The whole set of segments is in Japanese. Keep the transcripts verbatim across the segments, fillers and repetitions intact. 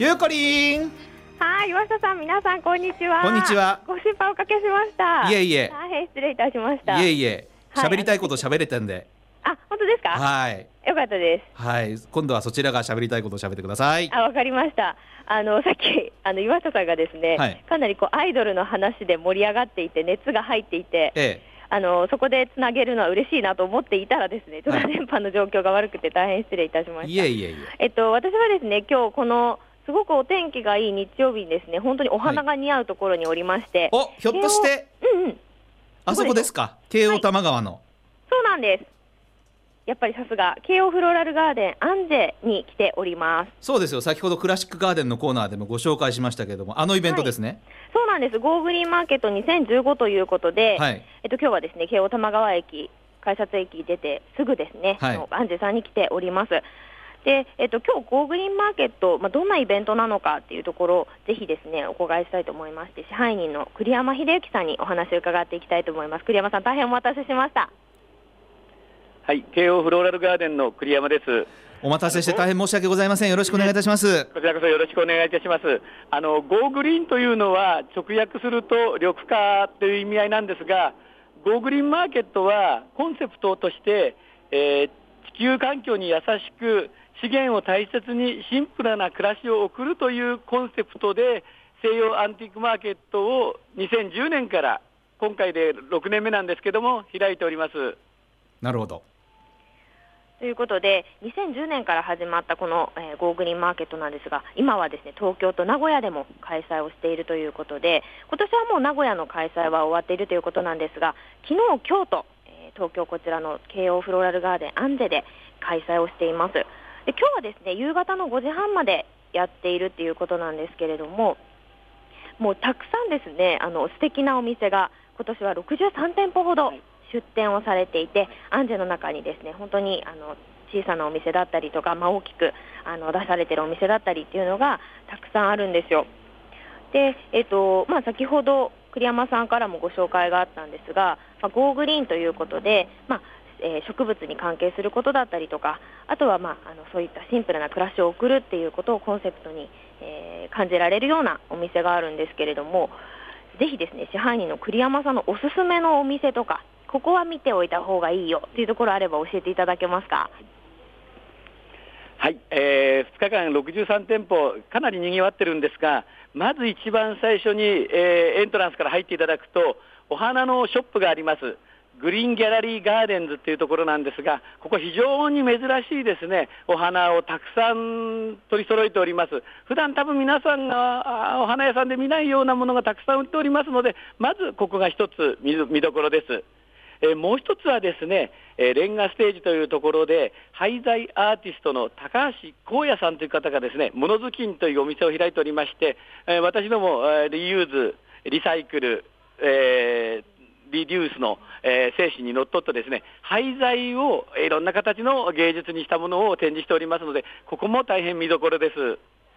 ゆうこりん。 はい、岩下さん、皆さんこんにちは。 こんにちは。 ご心配おかけしました。 いえいえ。 大変失礼いたしました。 いえいえ。喋りたいこと喋れたんで。 あ、本当ですか。 はい。 よかったです。 はい。今度はそちらが喋りたいことを喋ってください。 あ、わかりました。あのさっきあの岩下さんがですね、はい、かなりこうアイドルの話で盛り上がっていて熱が入っていて。ええ、あのそこでつなげるのは嬉しいなと思っていたらですね、ちょっと電波の状況が悪くて大変失礼いたしました。 いえいえいえ。 えっと私はですね、今日このすごくお天気がいい日曜日にですね、本当にお花が似合うところにおりまして、 はい、お、ひょっとして、 うんうん、 あそこですか、京王多摩川の、はい、 そうなんです。やっぱりさすが京王フローラルガーデンアンジェに来ております。 そうですよ、先ほどクラシックガーデンのコーナーでもご紹介しましたけれども、あのイベントですね。はい、 そうなんです。ゴーグリーンマーケットにせんじゅうごということで、はい、えっと、今日はですね、京王多摩川駅改札駅出てすぐですね、はい、アンジェさんに来ております。で、えっと、今日ゴーグリーンマーケット、まあ、どんなイベントなのかっていうところをぜひですねお伺いしたいと思いまして、支配人の栗山秀幸さんにお話を伺っていきたいと思います。栗山さん、大変お待たせしました。 はい、京王フローラルガーデンの栗山です。 お待たせして大変申し訳ございません。よろしくお願いいたします。 こちらこそよろしくお願いいたします。あのゴーグリーンというのは直訳すると緑化という意味合いなんですが、ゴーグリーンマーケットはコンセプトとして、えー、地球環境に優しく資源を大切にシンプルな暮らしを送るというコンセプトで西洋アンティークマーケットをにせんじゅうねんから今回でろくねんめなんですけども開いております。 なるほど。 ということでにせんじゅうねんから始まったこの、えー、ゴーグリーンマーケットなんですが、今はですね東京と名古屋でも開催をしているということで、今年はもう名古屋の開催は終わっているということなんですが、昨日今日と、えー、東京こちらの京王フローラルガーデンアンジェで開催をしています。で今日はですね夕方のごじはんまでやっているということなんですけれども、もうたくさんですねあの素敵なお店が今年はろくじゅうさんてんぽほど、はい、出店をされていて、アンジェの中にですね本当にあの小さなお店だったりとか、まあ、大きくあの出されているお店だったりっていうのがたくさんあるんですよ。で、えっとまあ、先ほど栗山さんからもご紹介があったんですが、まあ、ゴーグリーンということで、まあえー、植物に関係することだったりとか、あとは、まあ、あのそういったシンプルな暮らしを送るっていうことをコンセプトに、えー、感じられるようなお店があるんですけれども、ぜひですね支配人の栗山さんのおすすめのお店とか、ここは見ておいた方がいいよというところあれば教えていただけますか。 はい、えー、ふつかかんろくじゅうさんてんぽかなりにぎわってるんですが、まず一番最初に、えー、エントランスから入っていただくとお花のショップがあります。グリーンギャラリーガーデンズっていうところなんですが、ここ非常に珍しいですねお花をたくさん取り揃えております。普段多分皆さんがお花屋さんで見ないようなものがたくさん売っておりますので、まずここが一つ 見, 見どころです。えー、もう一つはですね、えー、レンガステージというところで廃材アーティストの高橋光也さんという方がですね、ものづきんというお店を開いておりまして、えー、私ども、えー、リユーズ、リサイクル、えーリデュースの、えー、精神にのっとってですね、廃材をいろんな形の芸術にしたものを展示しておりますので、ここも大変見どころです。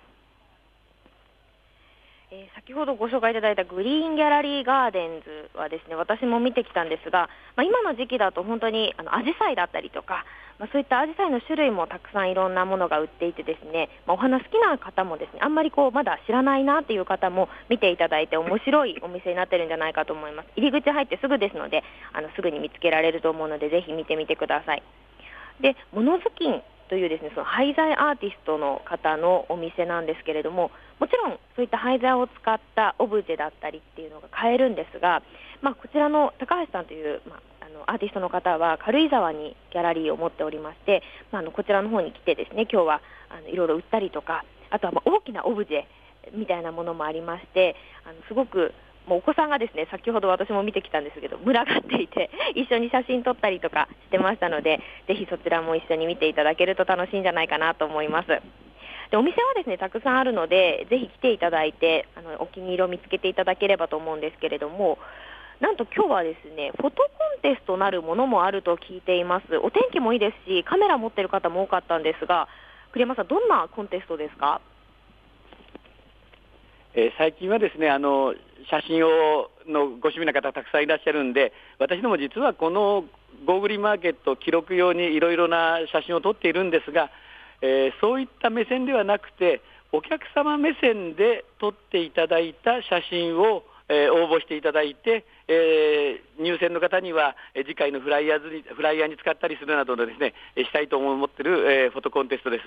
えー、先ほどご紹介いただいたグリーンギャラリーガーデンズはですね、私も見てきたんですが、まあ、今の時期だと本当にあのアジサイだったりとか、まあ、そういったアジサイの種類もたくさんいろんなものが売っていてですね、まあ、お花好きな方もですね、あんまりこうまだ知らないなっていう方も見ていただいて面白いお店になってるんじゃないかと思います。入り口入ってすぐですので、あのすぐに見つけられると思うのでぜひ見てみてください。で、ものづきんというですね、その廃材アーティストの方のお店なんですけれども、もちろんそういった廃材を使ったオブジェだったりっていうのが買えるんですが、まあ、こちらの高橋さんという、まあ、あのアーティストの方は軽井沢にギャラリーを持っておりまして、まあ、あのこちらの方に来てですね、今日はあのいろいろ売ったりとか、あとはまあ大きなオブジェみたいなものもありまして、あのすごくもうお子さんがですね、先ほど私も見てきたんですけど群がっていて一緒に写真撮ったりとかしてましたので、ぜひそちらも一緒に見ていただけると楽しいんじゃないかなと思います。でお店はですねたくさんあるので、ぜひ来ていただいてあのお気に入りを見つけていただければと思うんですけれども、なんと今日はですねフォトコンテストなるものもあると聞いています。お天気もいいですしカメラ持ってる方も多かったんですが、栗山さん、どんなコンテストですか？ えー、最近はですねあの写真をのご趣味な方たくさんいらっしゃるんで、私ども実はこのゴーグリーマーケット記録用にいろいろな写真を撮っているんですが、えー、そういった目線ではなくてお客様目線で撮っていただいた写真を、えー、応募していただいて、えー、入選の方には、えー、次回のフライヤーズにフライヤーに使ったりするなどのですね、えー、したいと思っている、えー、フォトコンテストです。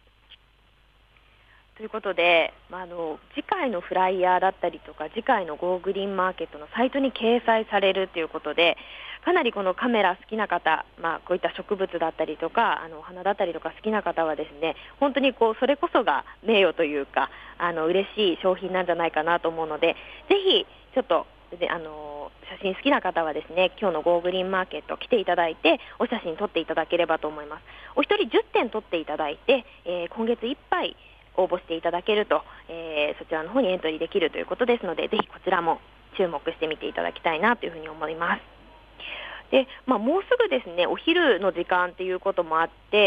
ということで、まあ、あの次回のフライヤーだったりとか次回のゴーグリーンマーケットのサイトに掲載されるということで、かなりこのカメラ好きな方、まあ、こういった植物だったりとかあのお花だったりとか好きな方はですね、本当にこうそれこそが名誉というかあの嬉しい商品なんじゃないかなと思うので、ぜひちょっとであの写真好きな方はですね、今日のゴーグリーンマーケット来ていただいてお写真撮っていただければと思います。お一人じゅってん撮っていただいて、えー、今月いっぱい応募していただけると、えー、そちらの方にエントリーできるということですので、ぜひこちらも注目してみていただきたいなというふうに思います。で、まあ、もうすぐですねお昼の時間ということもあって、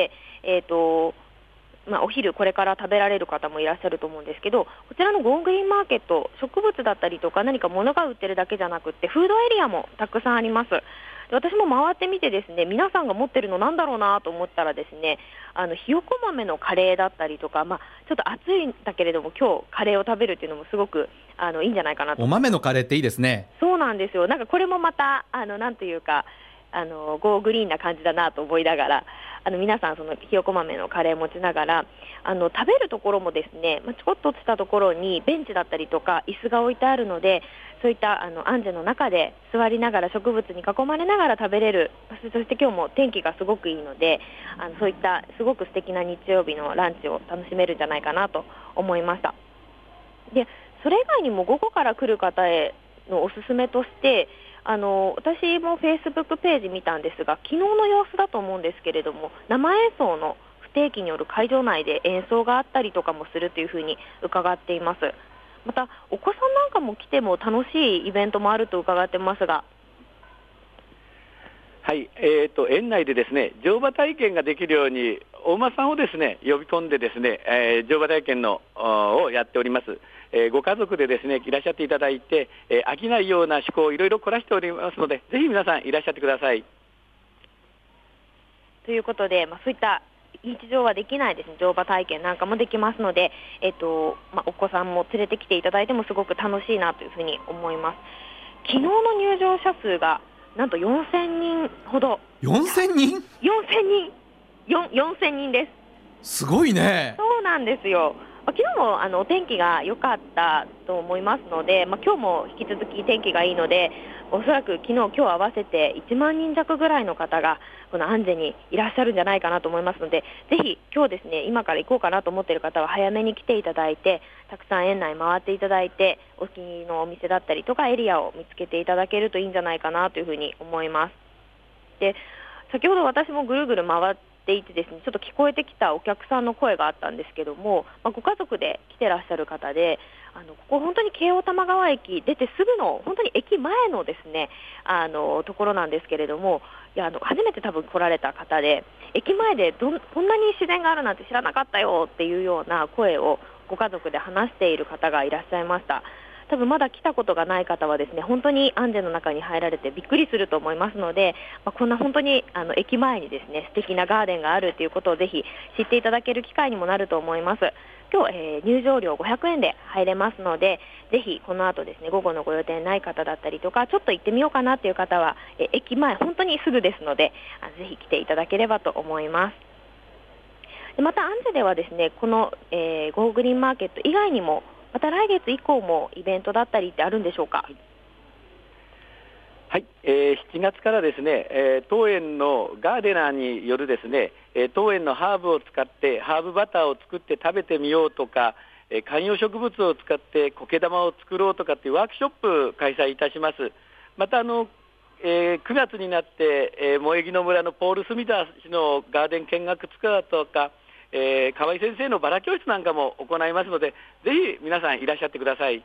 えーとまあ、お昼これから食べられる方もいらっしゃると思うんですけど、こちらのゴーグリーンマーケット、植物だったりとか何か物が売ってるだけじゃなくってフードエリアもたくさんあります。で私も回ってみてですね、皆さんが持ってるのなんだろうなと思ったらですね、あのひよこ豆のカレーだったりとか、まあ、ちょっと暑いんだけれども今日カレーを食べるっていうのもすごくあのいいんじゃないかなと。 お豆のカレーっていいですね。 そうなんですよ。なんかこれもまたあのなんというかあのゴーグリーンな感じだなと思いながら、あの皆さんそのひよこ豆のカレー持ちながらあの食べるところもですね、まあ、ちょこっとしたところにベンチだったりとか椅子が置いてあるので、そういったあのアンジェの中で座りながら植物に囲まれながら食べれる。そして今日も天気がすごくいいので、あのそういったすごく素敵な日曜日のランチを楽しめるんじゃないかなと思いました。でそれ以外にも午後から来る方へのおすすめとして、あの私もフェイスブックページ見たんですが、昨日の様子だと思うんですけれども、生演奏の不定期による会場内で演奏があったりとかもするというふうに伺っています。またお子さんなんかも来ても楽しいイベントもあると伺ってますが。 はい、えーと、園内でですね乗馬体験ができるようにお馬さんをですね呼び込んでですね、えー、乗馬体験のをやっております。えー、ご家族でですねいらっしゃっていただいて、えー、飽きないような趣向をいろいろ凝らしておりますので、ぜひ皆さんいらっしゃってください。 ということで、まあ、そういった日常はできないですね乗馬体験なんかもできますので、えっとまあ、お子さんも連れてきていただいてもすごく楽しいなというふうに思います。昨日の入場者数がなんとよんせんにんほど。 よんせんにん ? よんせんにん よんせんにんです。 すごいね。 そうなんですよ。まあ、昨日もあのお天気が良かったと思いますので、まあ、今日も引き続き天気がいいので、おそらく昨日今日合わせていちまんにん弱ぐらいの方がこのアンジェにいらっしゃるんじゃないかなと思いますので、ぜひ今日ですね今から行こうかなと思っている方は早めに来ていただいて、たくさん園内回っていただいて、お気に入りのお店だったりとかエリアを見つけていただけるといいんじゃないかなというふうに思います。で先ほど私もぐるぐる回っていてですね、ちょっと聞こえてきたお客さんの声があったんですけども、まあ、ご家族で来てらっしゃる方で、あのここ本当に京王多摩川駅出てすぐの本当に駅前のですねあのところなんですけれども、いやあの初めて多分来られた方で、駅前でどんこんなに自然があるなんて知らなかったよっていうような声をご家族で話している方がいらっしゃいました。多分まだ来たことがない方はですね本当にアンジェの中に入られてびっくりすると思いますので、まあ、こんな本当にあの駅前にですね素敵なガーデンがあるということをぜひ知っていただける機会にもなると思います。今日、えー、入場料ごひゃくえんで入れますので、ぜひこの後ですね午後のご予定ない方だったりとか、ちょっと行ってみようかなという方は、えー、駅前本当にすぐですので、あぜひ来ていただければと思います。でまたアンジェではですねこの、えー、ゴーグリーンマーケット以外にもまた来月以降もイベントだったりってあるんでしょうか。 はい、えー、しちがつからですね、えー、当園のガーデナーによるですね、えー、当園のハーブを使ってハーブバターを作って食べてみようとか、えー、観葉植物を使って苔玉を作ろうとかっていうワークショップ開催いたします。またあの、えー、くがつになって、えー、萌木の村のポール・スミダ氏のガーデン見学ツアーとか、えー、河合先生のバラ教室なんかも行いますので、ぜひ皆さんいらっしゃってください。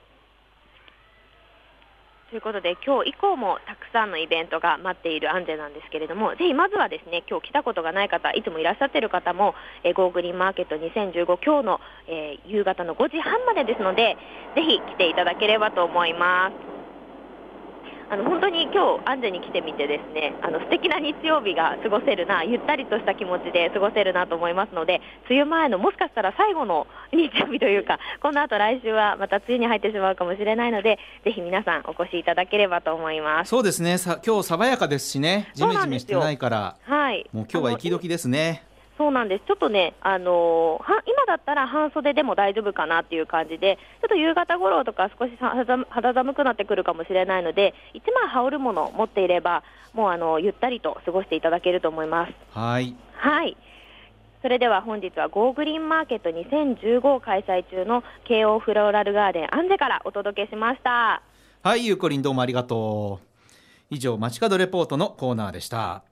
ということで今日以降もたくさんのイベントが待っているアンジェなんですけれども、ぜひまずはですね今日来たことがない方、いつもいらっしゃっている方も、えー、ゴーグリーンマーケットにせんじゅうご今日の、えー、夕方のごじはんまでですので、ぜひ来ていただければと思います。 あの本当に今日アンジェに来てみてですね、あの素敵な日曜日が過ごせるな、ゆったりとした気持ちで過ごせるなと思いますので、梅雨前のもしかしたら最後の日曜日というか、この後来週はまた梅雨に入ってしまうかもしれないので、ぜひ皆さんお越しいただければと思います。 そうですね、さ今日爽やかですしね、ジメジメしてないから、 はい、 もう今日は息時ですね。 そうなんです。ちょっとね、あのー、は今だったら半袖でも大丈夫かなっていう感じで、ちょっと夕方頃とか少し肌寒肌寒くなってくるかもしれないので、一枚羽織るものを持っていれば、もうあのゆったりと過ごしていただけると思います。 はい。 はい。それでは本日はゴーグリーンマーケットにせんじゅうごを開催中の京王フローラルガーデンアンジェからお届けしました。 はい、ゆうこりんどうもありがとう。以上、街角レポートのコーナーでした。